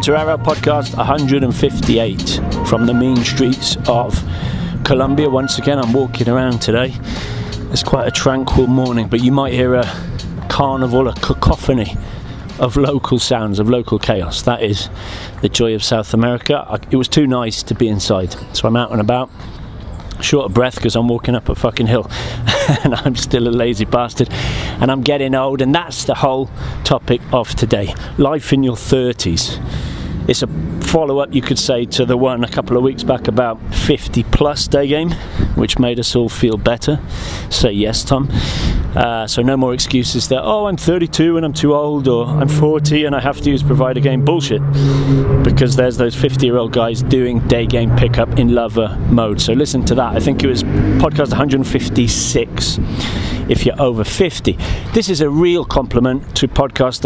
Torero podcast 158 from the mean streets of Colombia. Once again, I'm walking around today. It's quite a tranquil morning, but you might hear a carnival, a cacophony of local sounds, of local chaos. That is the joy of South America. It was too nice to be inside, so I'm out and about, short of breath because I'm walking up a fucking hill and I'm still a lazy bastard and I'm getting old, and that's the whole topic of today. Life in your 30s. It's a follow-up, you could say, to the one a couple of weeks back about 50 plus day game, which made us all feel better. Say yes, Tom. So no more excuses that, oh, I'm 32 and I'm too old, or I'm 40 and I have to use provider game. Bullshit. Because there's those 50-year-old guys doing day game pickup in lover mode. So listen to that. I think it was podcast 156 if you're over 50. This is a real compliment to podcast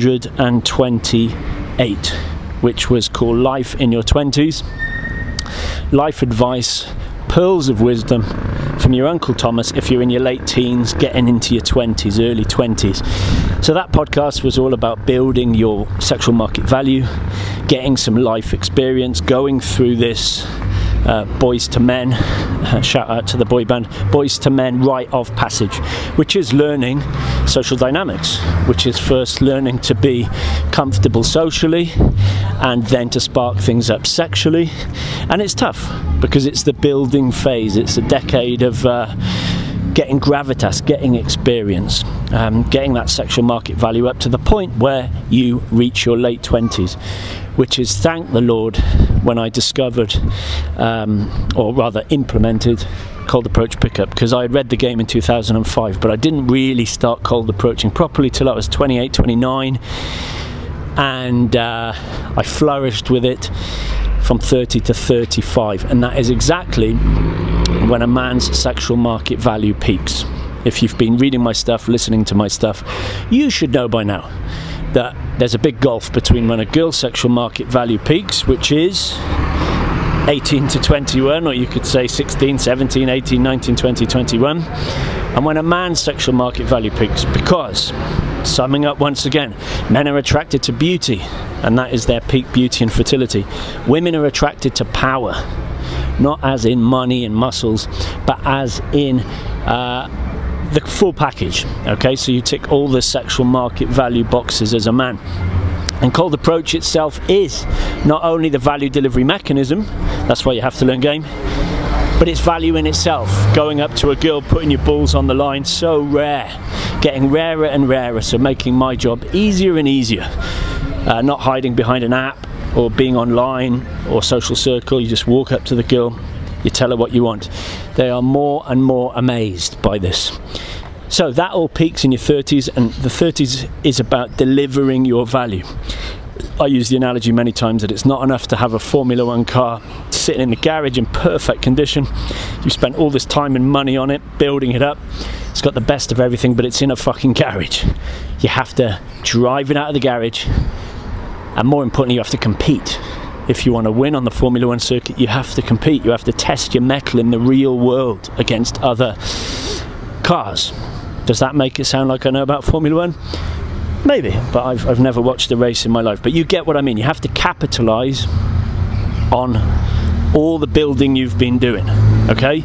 128, which was called Life in Your 20s. Life advice, pearls of wisdom from your Uncle Thomas if you're in your late teens, getting into your 20s, early 20s. So that podcast was all about building your sexual market value, getting some life experience, going through this Boys to Men, shout out to the boy band, Boys to Men rite of passage, which is learning social dynamics, which is first learning to be comfortable socially and then to spark things up sexually. And it's tough because it's the building phase. It's a decade of getting gravitas, getting experience, getting that sexual market value up to the point where you reach your late 20s, which is, thank the Lord, when I discovered, or rather implemented, cold approach pickup, because I had read the game in 2005, but I didn't really start cold approaching properly till I was 28, 29, and I flourished with it from 30 to 35, and that is exactly when a man's sexual market value peaks. If you've been reading my stuff, listening to my stuff, you should know by now that there's a big gulf between when a girl's sexual market value peaks, which is 18 to 21, or you could say 16, 17, 18, 19, 20, 21, and when a man's sexual market value peaks, because, summing up once again, men are attracted to beauty, and that is their peak beauty and fertility. Women are attracted to power, not as in money and muscles, but as in the full package. Okay, so you tick all the sexual market value boxes as a man. And cold approach itself is not only the value delivery mechanism, that's why you have to learn game, but it's value in itself. Going up to a girl, putting your balls on the line, so rare, getting rarer and rarer, so making my job easier and easier. Not hiding behind an app or being online or social circle. You just walk up to the girl, you tell her what you want. They are more and more amazed by this. So that all peaks in your 30s, and the 30s is about delivering your value. I use the analogy many times that it's not enough to have a Formula One car sitting in the garage in perfect condition. You spent all this time and money on it, building it up. It's got the best of everything, but it's in a fucking garage. You have to drive it out of the garage, and more importantly, you have to compete. If you want to win on the Formula One circuit, you have to compete. You have to test your mettle in the real world against other cars. Does that make it sound like I know about Formula One? Maybe, but I've never watched a race in my life. But you get what I mean. You have to capitalise on all the building you've been doing, okay?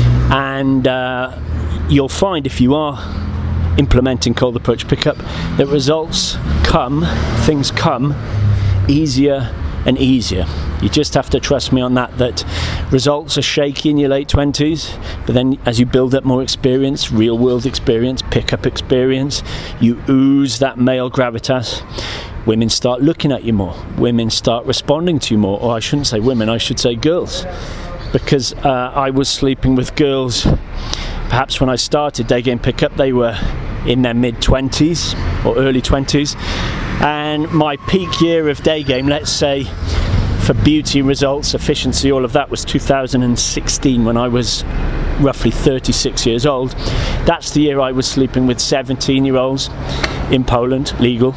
And you'll find, if you are implementing cold approach pickup, that results come, things come easier and easier. You just have to trust me on that results are shaky in your late 20s, but then as you build up more experience, real world experience, pickup experience, you ooze that male gravitas. Women start looking at you more. Women start responding to you more. Or I shouldn't say women, I should say girls. Because I was sleeping with girls, perhaps when I started day game pickup, they were in their mid-20s or early 20s. And my peak year of day game, let's say, for beauty, results, efficiency, all of that, was 2016, when I was roughly 36 years old. That's the year I was sleeping with 17-year-olds in Poland, legal.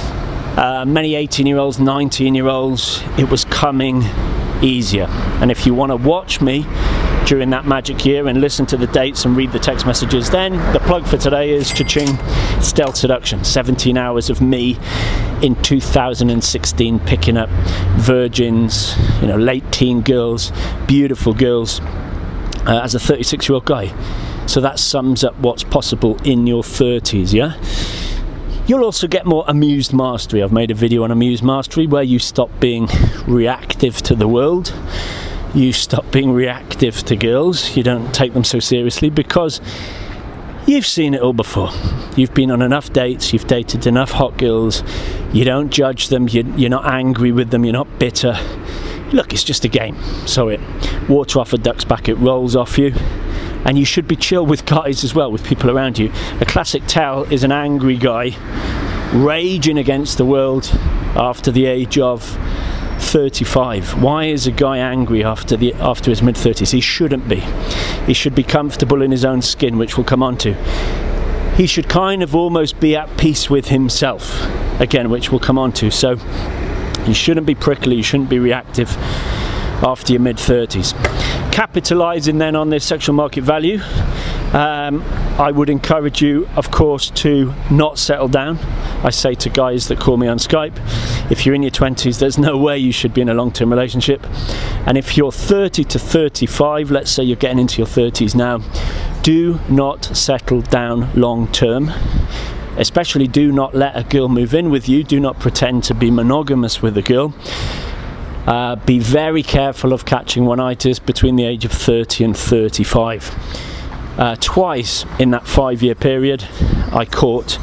Many 18-year-olds, 19-year-olds. It was coming easier. And if you want to watch me during that magic year and listen to the dates and read the text messages, then the plug for today is cha-ching, Stealth Seduction. 17 hours of me in 2016 picking up virgins, late teen girls, beautiful girls, as a 36-year-old guy. So that sums up what's possible in your 30s, yeah? You'll also get more amused mastery. I've made a video on amused mastery where you stop being reactive to the world. You stop being reactive to girls. You don't take them so seriously because you've seen it all before. You've been on enough dates, you've dated enough hot girls. You don't judge them, you're not angry with them, you're not bitter. Look, it's just a game. So water off a duck's back, it rolls off you. And you should be chill with guys as well, with people around you. A classic tell is an angry guy raging against the world after the age of 35. Why is a guy angry after his mid-30s? He shouldn't be. He should be comfortable in his own skin, which we'll come on to. He should kind of almost be at peace with himself, again, which we'll come on to. So you shouldn't be prickly, you shouldn't be reactive after your mid-30s. Capitalising then on this sexual market value, I would encourage you, of course, to not settle down. I say to guys that call me on Skype, if you're in your 20s, there's no way you should be in a long-term relationship. And if you're 30 to 35, let's say you're getting into your 30s now, do not settle down long-term. Especially do not let a girl move in with you. Do not pretend to be monogamous with a girl. Be very careful of catching one-itis between the age of 30 and 35. Twice in that 5-year period I caught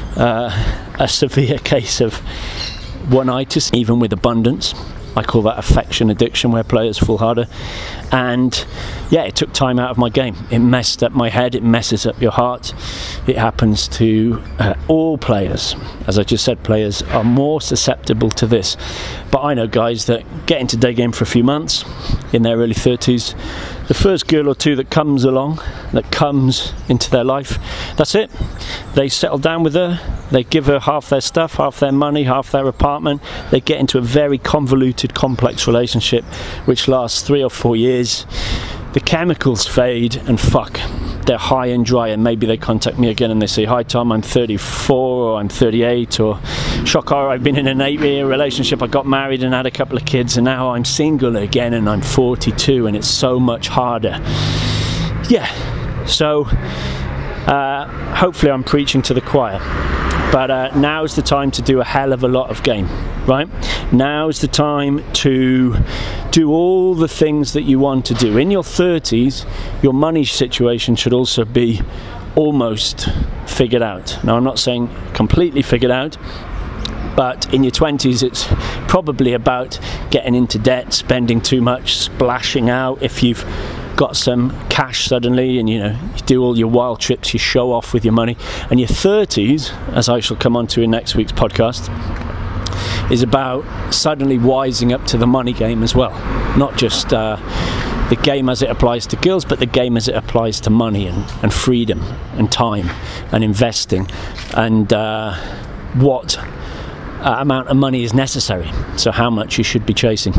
a severe case of one-itis, even with abundance. I call that affection addiction, where players fall harder. And yeah, it took time out of my game. It messed up my head, it messes up your heart. It happens to all players. As I just said, players are more susceptible to this. But I know guys that get into day game for a few months in their early 30s. The first girl or two that comes along, that comes into their life, that's it. They settle down with her, they give her half their stuff, half their money, half their apartment. They get into a very convoluted, complex relationship which lasts 3 or 4 years. The chemicals fade and fuck, they're high and dry, and maybe they contact me again and they say, "Hi Tom, I'm 34 or I'm 38, or shocker, I've been in an 8-year relationship, I got married and had a couple of kids, and now I'm single again and I'm 42 and it's so much harder." Yeah, so hopefully I'm preaching to the choir. But now's the time to do a hell of a lot of game, right? Now's the time to do all the things that you want to do. In your 30s, your money situation should also be almost figured out. Now, I'm not saying completely figured out, but in your 20s, it's probably about getting into debt, spending too much, splashing out. If you've got some cash suddenly and you do all your wild trips, you show off with your money. And your 30s, as I shall come on to in next week's podcast, is about suddenly wising up to the money game as well. Not just the game as it applies to girls, but the game as it applies to money and freedom and time and investing, and what amount of money is necessary, so how much you should be chasing.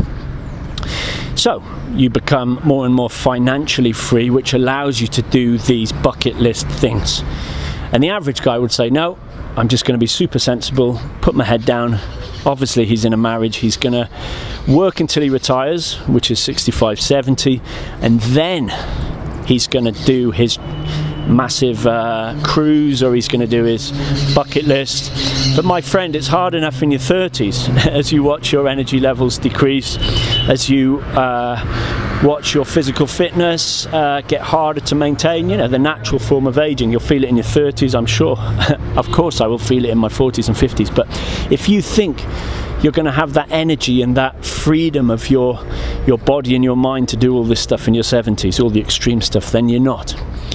So you become more and more financially free, which allows you to do these bucket list things. And the average guy would say, no, I'm just going to be super sensible, put my head down. Obviously he's in a marriage, he's going to work until he retires, which is 65, 70, and then he's going to do his massive cruise, or he's going to do his bucket list. But my friend, it's hard enough in your 30s as you watch your energy levels decrease, as you watch your physical fitness get harder to maintain. The natural form of aging. You'll feel it in your 30s, I'm sure. Of course I will feel it in my 40s and 50s, but if you think you're going to have that energy and that freedom of your body and your mind to do all this stuff in your 70s, all the extreme stuff, then you're not.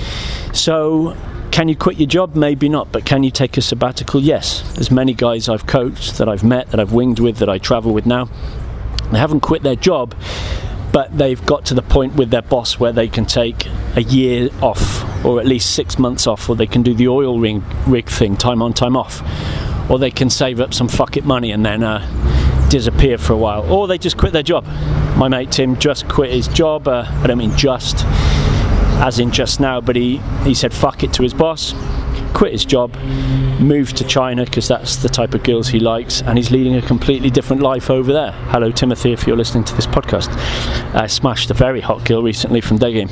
So can you quit your job? Maybe not. But can you take a sabbatical? Yes. There's many guys I've coached, that I've met, that I've winged with, that I travel with now. They haven't quit their job, but they've got to the point with their boss where they can take a year off, or at least 6 months off, or they can do the oil rig thing, time on, time off, or they can save up some fuck it money and then disappear for a while, or they just quit their job. My mate Tim just quit his job. I don't mean just as in just now, but he said fuck it to his boss, quit his job, moved to China because that's the type of girls he likes, and he's leading a completely different life over there. Hello Timothy, if you're listening to this podcast. I smashed a very hot girl recently from day game.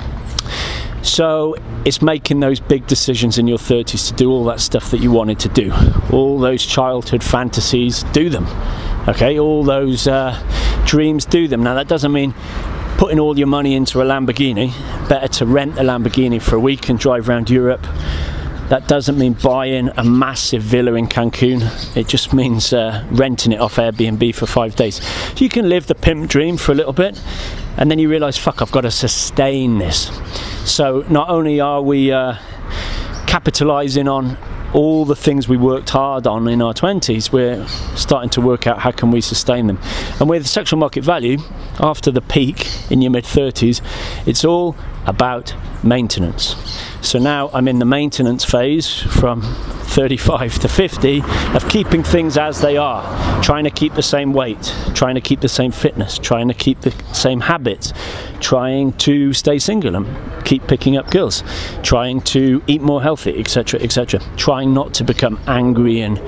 So it's making those big decisions in your 30s to do all that stuff that you wanted to do, all those childhood fantasies, do them. Okay, all those dreams, do them. Now that doesn't mean putting all your money into a Lamborghini. Better to rent a Lamborghini for a week and drive around Europe. That doesn't mean buying a massive villa in Cancun. It just means renting it off Airbnb for 5 days. So you can live the pimp dream for a little bit, and then you realise, fuck, I've got to sustain this. So not only are we capitalising on all the things we worked hard on in our 20s, we're starting to work out how can we sustain them. And with sexual market value, after the peak in your mid-30s, it's all about maintenance. So now I'm in the maintenance phase from 35 to 50 of keeping things as they are, trying to keep the same weight, trying to keep the same fitness, trying to keep the same habits, trying to stay single and keep picking up girls, trying to eat more healthy, etc., etc., trying not to become angry and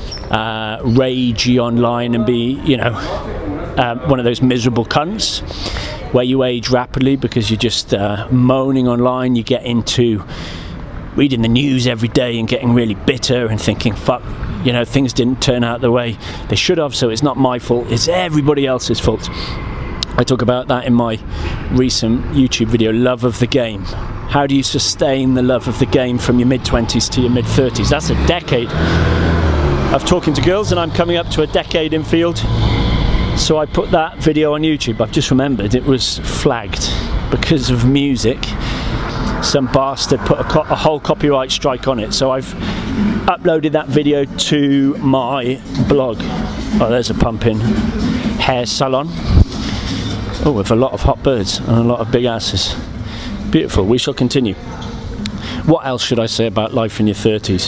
ragey online and be, you know, one of those miserable cunts where you age rapidly because you're just moaning online. You get into reading the news every day and getting really bitter and thinking, fuck, you know, things didn't turn out the way they should have, so it's not my fault, it's everybody else's fault. I talk about that in my recent YouTube video, Love of the Game. How do you sustain the love of the game from your mid-20s to your mid-30s? That's a decade of talking to girls, and I'm coming up to a decade in field. So I put that video on YouTube. I've just remembered it was flagged because of music. Some bastard put a whole copyright strike on it. So I've uploaded that video to my blog. Oh, there's a pumping hair salon. Oh, with a lot of hot birds and a lot of big asses. Beautiful. We shall continue. What else should I say about life in your 30s?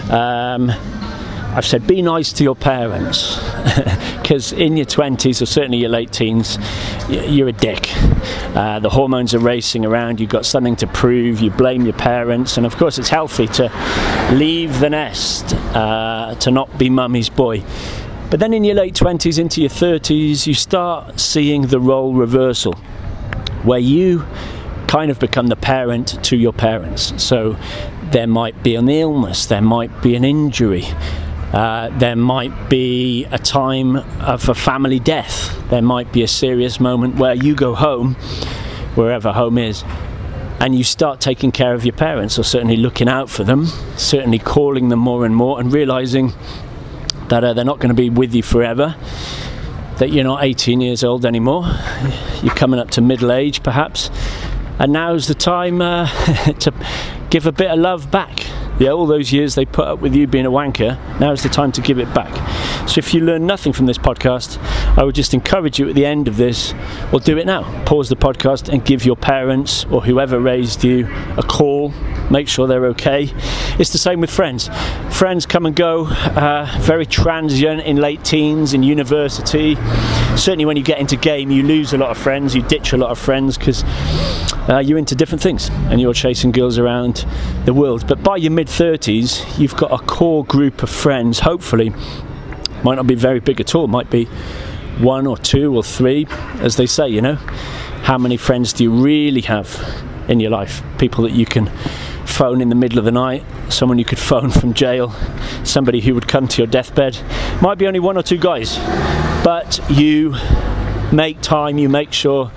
I've said be nice to your parents, because in your 20s or certainly your late teens, you're a dick. The hormones are racing around, you've got something to prove, you blame your parents, and of course it's healthy to leave the nest, to not be mummy's boy. But then in your late 20s into your 30s, you start seeing the role reversal, where you kind of become the parent to your parents. So there might be an illness, there might be an injury, there might be a time of a family death, there might be a serious moment where you go home, wherever home is, and you start taking care of your parents, or certainly looking out for them, certainly calling them more and more, and realising that they're not going to be with you forever, that you're not 18 years old anymore, you're coming up to middle age perhaps, and now's the time to give a bit of love back. Yeah, all those years they put up with you being a wanker, now's the time to give it back. So if you learn nothing from this podcast, I would just encourage you at the end of this, or do it now, pause the podcast and give your parents or whoever raised you a call, make sure they're okay. It's the same with friends. Friends come and go, very transient in late teens, in university. Certainly when you get into game, you lose a lot of friends, you ditch a lot of friends because you're into different things and you're chasing girls around the world. But by your mid-30s, you've got a core group of friends, hopefully. Might not be very big at all, might be 1 or 2 or 3, as they say, you know. How many friends do you really have in your life? People that you can phone in the middle of the night, someone you could phone from jail, somebody who would come to your deathbed. Might be only 1 or 2 guys, but you make time, you make sure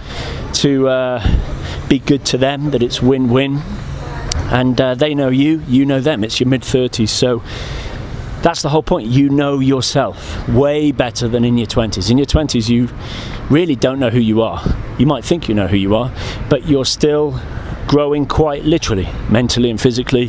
to be good to them, that it's win-win, and they know you, you know them. It's your mid-30s, so that's the whole point. You know yourself way better than in your 20s. In your 20s, you really don't know who you are. You might think you know who you are, but you're still growing quite literally, mentally and physically.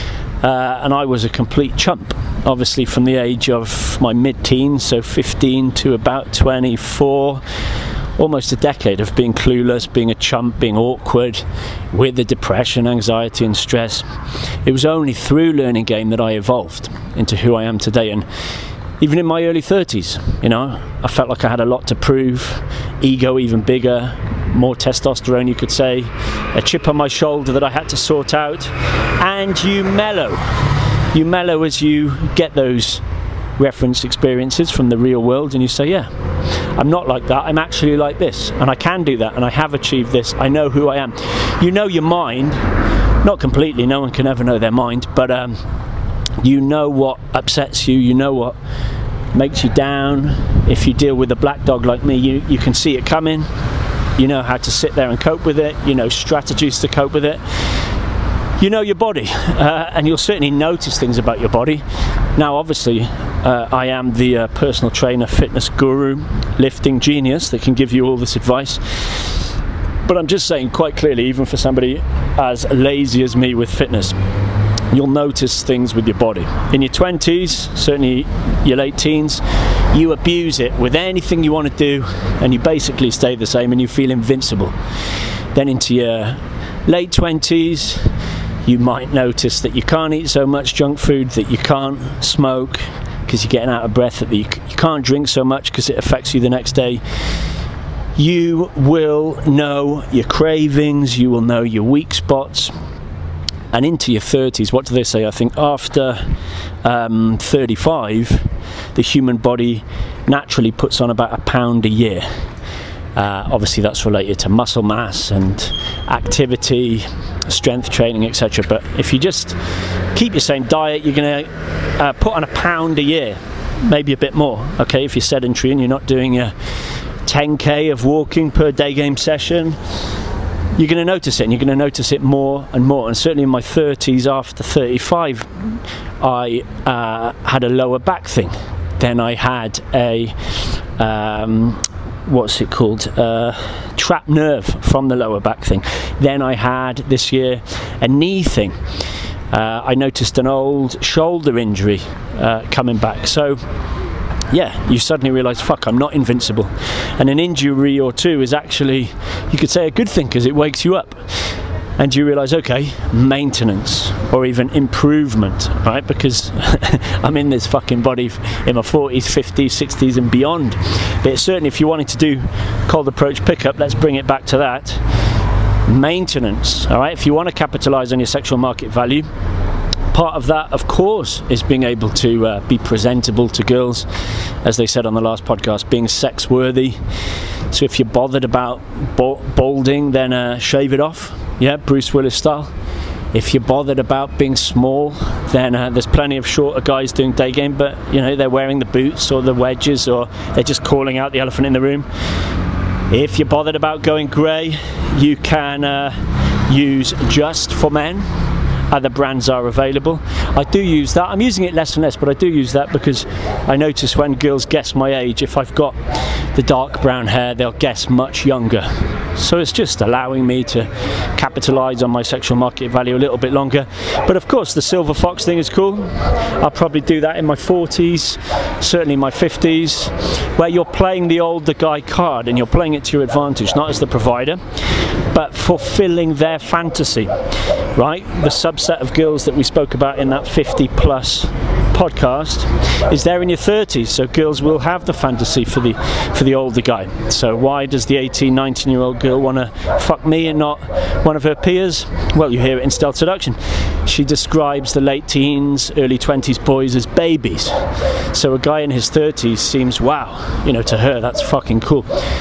And I was a complete chump, obviously, from the age of my mid-teens, so 15 to about 24. Almost a decade of being clueless, being a chump, being awkward, with the depression, anxiety and stress. It was only through learning game that I evolved into who I am today. And even in my early 30s, you know, I felt like I had a lot to prove, ego even bigger, more testosterone, you could say, a chip on my shoulder that I had to sort out, and you mellow as you get those reference experiences from the real world, and you say, yeah, I'm not like that, I'm actually like this, and I can do that, and I have achieved this, I know who I am. You know your mind, not completely, no one can ever know their mind, but you know what upsets you, you know what makes you down. If you deal with a black dog like me, you can see it coming, you know how to sit there and cope with it, you know strategies to cope with it. You know your body, and you'll certainly notice things about your body. Now obviously I am the personal trainer, fitness guru, lifting genius that can give you all this advice, but I'm just saying quite clearly, even for somebody as lazy as me with fitness, you'll notice things with your body. In your 20s, certainly your late teens, you abuse it with anything you want to do, and you basically stay the same and you feel invincible. Then into your late 20s, you might notice that you can't eat so much junk food, that you can't smoke because you're getting out of breath, that you can't drink so much because it affects you the next day. You will know your cravings, you will know your weak spots. And into your 30s, what do they say? I think after 35, the human body naturally puts on about 1 pound a year. Obviously that's related to muscle mass and activity, strength training, etc. But if you just keep your same diet, you're going to put on 1 pound a year, maybe a bit more, okay, if you're sedentary and you're not doing a 10k of walking per day game session. You're going to notice it, and you're going to notice it more and more. And certainly in my 30s, after 35, I had a lower back thing. Then I had a what's it called, trapped nerve from the lower back thing. Then I had this year a knee thing. I noticed an old shoulder injury coming back. So yeah, you suddenly realise, fuck, I'm not invincible. And an injury or two is actually, you could say, a good thing, because it wakes you up. And you realise, okay, maintenance or even improvement, right? Because I'm in this fucking body in my 40s, 50s, 60s and beyond. But certainly if you're wanting to do cold approach pickup, let's bring it back to that. Maintenance, all right? If you want to capitalise on your sexual market value, part of that, of course, is being able to be presentable to girls, as they said on the last podcast, being sex worthy. So if you're bothered about balding, then shave it off, yeah, Bruce Willis style. If you're bothered about being small, then there's plenty of shorter guys doing day game, but you know, they're wearing the boots or the wedges, or they're just calling out the elephant in the room. If you're bothered about going grey, you can use Just for Men. Other brands are available. I do use that. I'm using it less and less, but I do use that because I notice when girls guess my age, if I've got the dark brown hair, they'll guess much younger. So it's just allowing me to capitalise on my sexual market value a little bit longer. But of course the silver fox thing is cool. I'll probably do that in my 40s, certainly my 50s, where you're playing the older guy card and you're playing it to your advantage, not as the provider, but fulfilling their fantasy, right? The subset of girls that we spoke about in that 50 plus podcast is there in your 30s, so girls will have the fantasy for the older guy. So why does the 18-19 year old girl want to fuck me and not one of her peers? Well, you hear it in Stealth Seduction. She describes the late teens, early 20s boys as babies. So a guy in his 30s seems, wow, you know, to her that's fucking cool.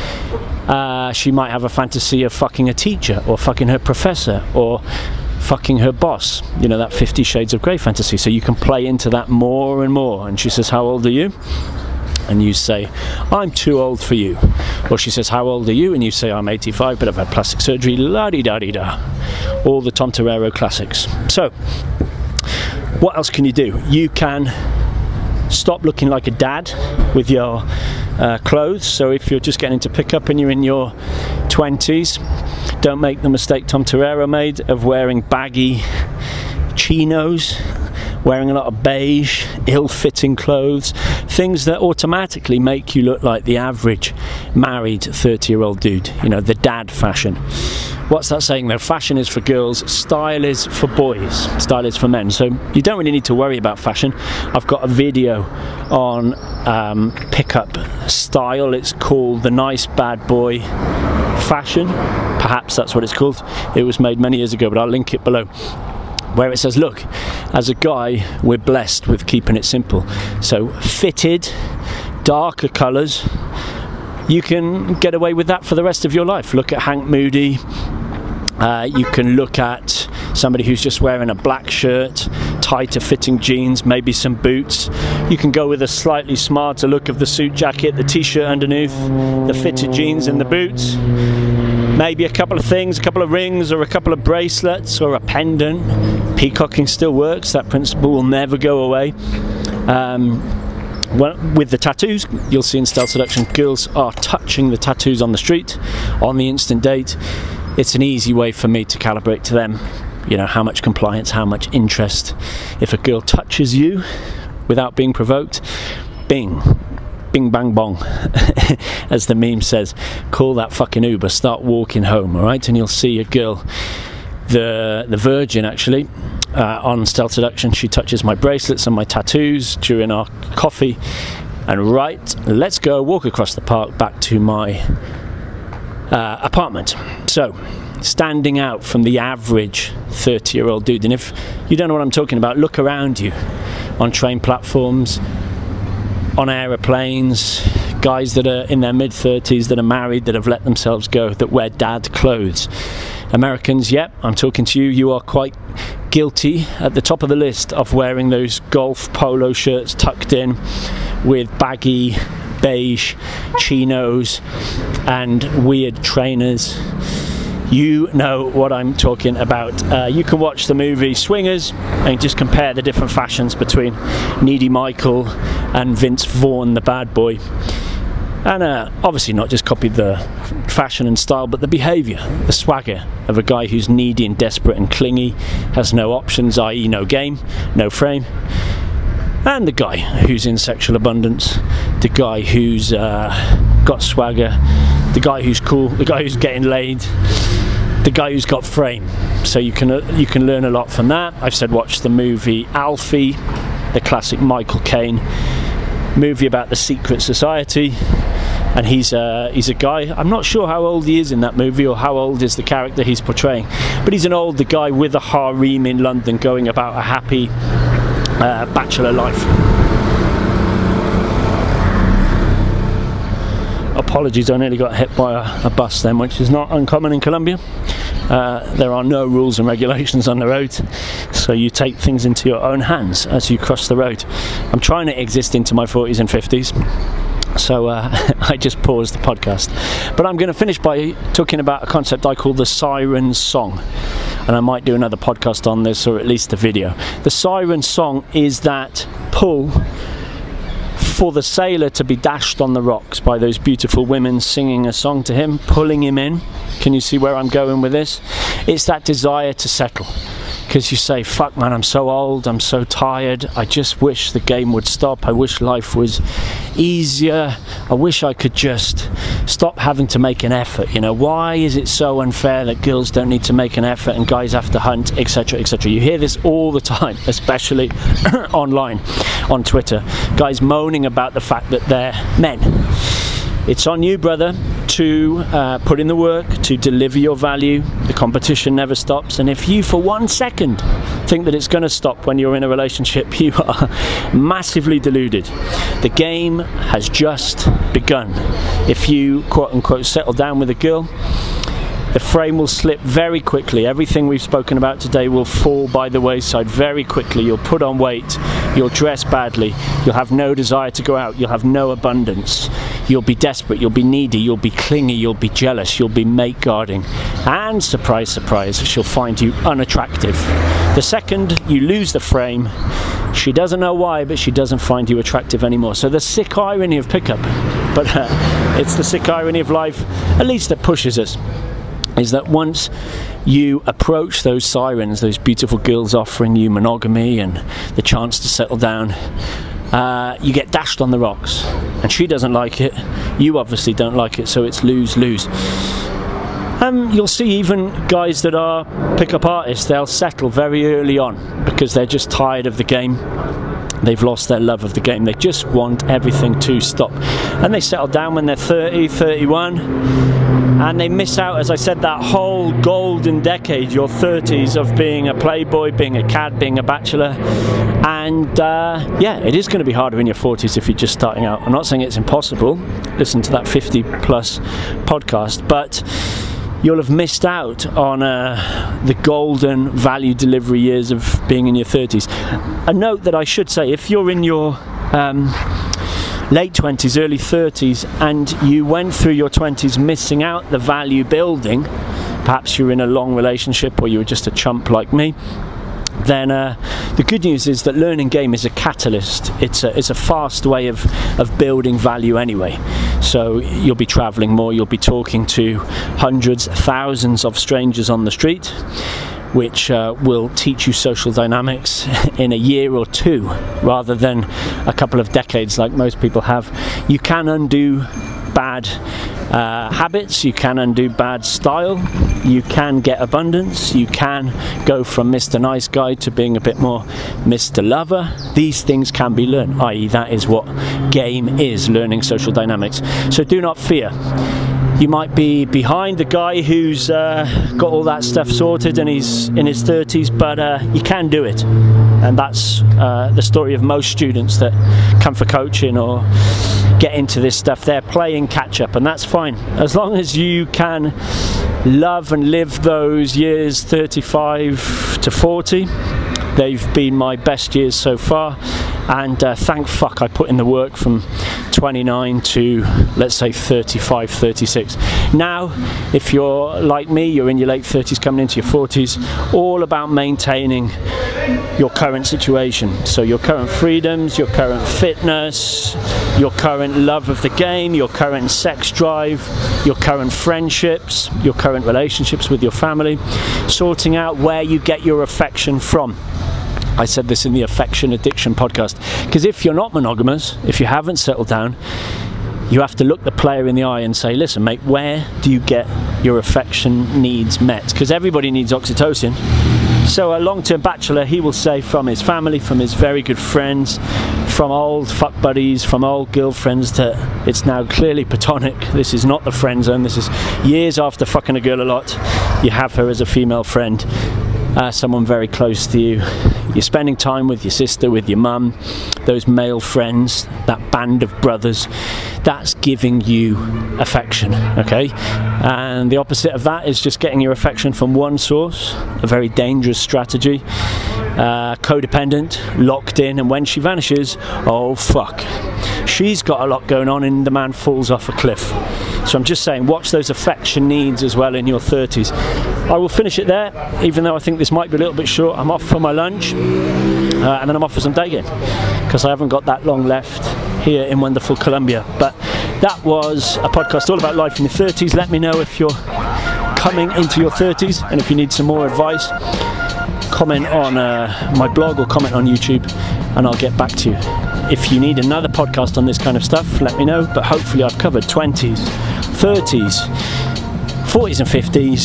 She might have a fantasy of fucking a teacher, or fucking her professor, or fucking her boss, you know, that 50 Shades of Grey fantasy. So you can play into that more and more. And she says, how old are you? And you say, I'm too old for you. Or she says, how old are you? And you say, I'm 85, but I've had plastic surgery, la-di-da-di-da. All the Tom Torero classics. So what else can you do? You can stop looking like a dad with your clothes. So if you're just getting into pickup and you're in your 20s, don't make the mistake Tom Torero made of wearing baggy chinos, wearing a lot of beige, ill-fitting clothes, things that automatically make you look like the average married 30-year-old dude, you know, the dad fashion. What's that saying though? Fashion is for girls, style is for boys, style is for men. So you don't really need to worry about fashion. I've got a video on pickup style. It's called The Nice Bad Boy Fashion. Perhaps that's what it's called. It was made many years ago, but I'll link it below, where it says, look, as a guy, we're blessed with keeping it simple. So fitted, darker colours, you can get away with that for the rest of your life. Look at Hank Moody. You can look at somebody who's just wearing a black shirt, tighter fitting jeans, maybe some boots. You can go with a slightly smarter look of the suit jacket, the t-shirt underneath, the fitted jeans and the boots. Maybe a couple of things, a couple of rings or a couple of bracelets or a pendant. Peacocking still works. That principle will never go away. With the tattoos, you'll see in Stealth Seduction, girls are touching the tattoos on the street, on the instant date. It's an easy way for me to calibrate to them, you know, how much compliance, how much interest. If a girl touches you without being provoked, bing, bing bang bong, as the meme says, call that fucking Uber, start walking home, alright? And you'll see a girl, the Virgin actually, on Stealth Seduction, she touches my bracelets and my tattoos during our coffee, and right, let's go walk across the park back to my apartment. So, standing out from the average 30-year-old dude. And if you don't know what I'm talking about, look around you, on train platforms, on aeroplanes, guys that are in their mid-30s, that are married, that have let themselves go, that wear dad clothes. Americans, yep, I'm talking to you, you are quite guilty at the top of the list of wearing those golf polo shirts tucked in with baggy beige chinos and weird trainers. You know what I'm talking about. You can watch the movie Swingers and just compare the different fashions between Needy Michael and Vince Vaughn, the bad boy. And obviously not just copy the fashion and style, but the behaviour, the swagger of a guy who's needy and desperate and clingy, has no options, i.e. no game, no frame. And the guy who's in sexual abundance, the guy who's got swagger, the guy who's cool, the guy who's getting laid, the guy who's got frame. So you can learn a lot from that. I've said watch the movie Alfie, the classic Michael Caine movie about the secret society, and he's a guy, I'm not sure how old he is in that movie or how old is the character he's portraying, but he's an older guy with a harem in London going about a happy bachelor life. Apologies, I nearly got hit by a bus then, which is not uncommon in Colombia. There are no rules and regulations on the road, so you take things into your own hands as you cross the road. I'm trying to exist into my 40s and 50s, so I just paused the podcast. But I'm going to finish by talking about a concept I call the siren song, and I might do another podcast on this, or at least a video. The siren song is that pull for the sailor to be dashed on the rocks by those beautiful women singing a song to him, pulling him in. Can you see where I'm going with this? It's that desire to settle. Because you say, fuck man, I'm so old, I'm so tired, I just wish the game would stop, I wish life was easier, I wish I could just stop having to make an effort, you know, why is it so unfair that girls don't need to make an effort and guys have to hunt, etc, etc. You hear this all the time, especially online, on Twitter, guys moaning about the fact that they're men. It's on you, brother, to put in the work, to deliver your value. The competition never stops, and if you for 1 second think that it's going to stop when you're in a relationship, you are massively deluded. The game has just begun. If you quote-unquote settle down with a girl, the frame will slip very quickly. Everything we've spoken about today will fall by the wayside very quickly. You'll put on weight, you'll dress badly, you'll have no desire to go out, you'll have no abundance, you'll be desperate, you'll be needy, you'll be clingy, you'll be jealous, you'll be mate guarding, and surprise, surprise, she'll find you unattractive. The second you lose the frame, she doesn't know why, but she doesn't find you attractive anymore. So the sick irony of pickup, but it's the sick irony of life, at least that pushes us, is that once you approach those sirens, those beautiful girls offering you monogamy and the chance to settle down, you get dashed on the rocks, and she doesn't like it, you obviously don't like it, so it's lose-lose. You'll see even guys that are pick-up artists, they'll settle very early on because they're just tired of the game. They've lost their love of the game. They just want everything to stop. And they settle down when they're 30, 31, and they miss out, as I said, that whole golden decade, your 30s, of being a playboy, being a cad, being a bachelor. And yeah, it is going to be harder in your 40s if you're just starting out. I'm not saying it's impossible. Listen to that 50 plus podcast, but you'll have missed out on the golden value delivery years of being in your 30s. A note that I should say, if you're in your late 20s, early 30s, and you went through your 20s missing out the value building, perhaps you're in a long relationship or you were just a chump like me, then the good news is that learning game is a catalyst. It's a fast way of building value anyway. So you'll be traveling more, you'll be talking to hundreds, thousands of strangers on the street, which will teach you social dynamics in a year or two rather than a couple of decades like most people have. You can undo bad habits, you can undo bad style, you can get abundance, you can go from Mr. Nice Guy to being a bit more Mr. Lover. These things can be learned, i.e. that is what game is, learning social dynamics. So do not fear. You might be behind the guy who's got all that stuff sorted and he's in his 30s, but you can do it. And that's the story of most students that come for coaching or get into this stuff. They're playing catch up, and that's fine. As long as you can love and live those years 35 to 40, they've been my best years so far. And thank fuck I put in the work from 29 to, let's say, 35, 36. Now, if you're like me, you're in your late 30s coming into your 40s, all about maintaining your current situation. So your current freedoms, your current fitness, your current love of the game, your current sex drive, your current friendships, your current relationships with your family, sorting out where you get your affection from. I said this in the Affection Addiction podcast, because if you're not monogamous, if you haven't settled down, you have to look the player in the eye and say, listen mate, where do you get your affection needs met? Because everybody needs oxytocin. So a long-term bachelor, he will say from his family, from his very good friends, from old fuck buddies, from old girlfriends, that it's now clearly platonic. This is not the friend zone. This is years after fucking a girl a lot. You have her as a female friend. Someone very close to you. You're spending time with your sister, with your mum, those male friends, that band of brothers. That's giving you affection, okay? And the opposite of that is just getting your affection from one source, a very dangerous strategy. Codependent, locked in, and when she vanishes, oh fuck, she's got a lot going on and the man falls off a cliff. So I'm just saying, watch those affection needs as well in your 30s. I will finish it there, even though I think this might be a little bit short. I'm off for my lunch, and then I'm off for some day game, because I haven't got that long left here in wonderful Colombia. But that was a podcast all about life in your 30s. Let me know if you're coming into your 30s, and if you need some more advice, comment on my blog or comment on YouTube, and I'll get back to you. If you need another podcast on this kind of stuff, let me know, but hopefully I've covered 20s, 30s, 40s and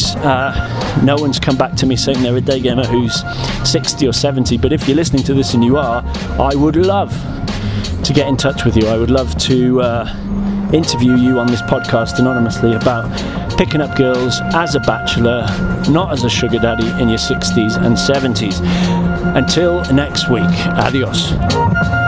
50s. No one's come back to me saying they're a day gamer who's 60 or 70, but if you're listening to this and you are, I would love to get in touch with you. I would love to interview you on this podcast anonymously about picking up girls as a bachelor, not as a sugar daddy in your 60s and 70s. Until next week, adios.